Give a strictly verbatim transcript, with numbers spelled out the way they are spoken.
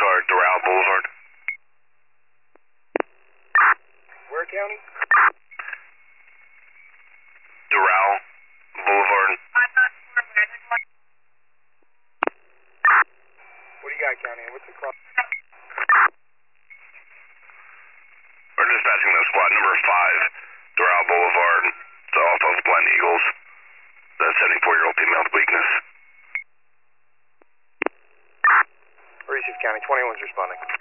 car at Doral Boulevard. Where county? Doral Boulevard. What do you got, county? What's the cross? We're dispatching the squad number five, Doral Boulevard, to off of Glen Eagles. The seventy-four-year-old female with weakness. Receive county, twenty-one's responding.